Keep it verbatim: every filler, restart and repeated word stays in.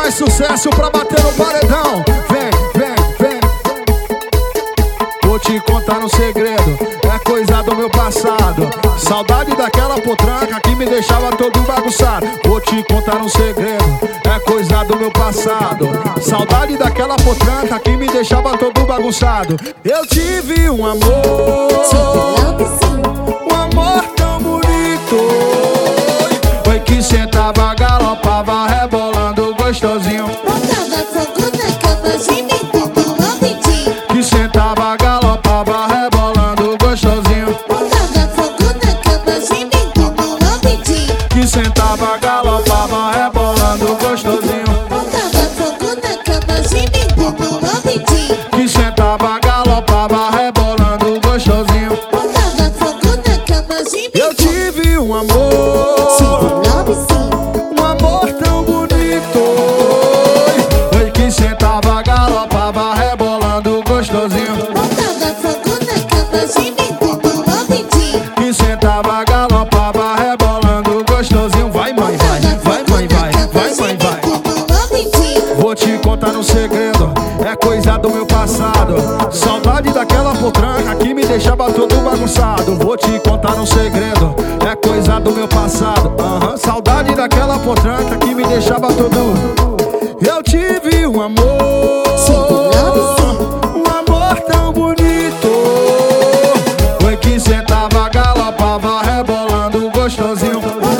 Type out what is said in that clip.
mais sucesso pra bater no paredão. Vem, vem, vem. Vou te contar um segredo, é coisa do meu passado. Saudade daquela potranca que me deixava todo bagunçado. Vou te contar um segredo, é coisa do meu passado. Saudade daquela potranca que me deixava todo bagunçado. Eu tive um amor, um amor tão bonito. Foi que sentava, galopava, rebolando gostosinho. Botava fogo na cama, gemendo no ouvidinho. Que sentava, galopava, rebolando gostosinho. Botava fogo na cama, gemendo no ouvidinho. Que sentava, galopava, rebolando gostosinho. Botava fogo na cama, gemendo no ouvidinho. Que sentava, galopava, rebolando gostosinho. Botava fogo na cama, gemendo. Eu tive um amor, um amor tão bonito. Foi que sentava, galopava, rebolando gostosinho. Botava fogo na cama, gemendo no ouvidinho. Que sentava, galopava, rebolando gostosinho. Vai mãe, vai, vai mãe, vai, vai mãe, vai. Vou te contar um segredo, é coisa do meu passado. Saudade daquela potranca que me deixava todo bagunçado. Vou te contar um segredo, é coisa do meu passado. Uhum. Saudade daquela potranca que me deixava todo. Eu tive um amor, um amor tão bonito. Foi que sentava, galopava, rebolando gostosinho.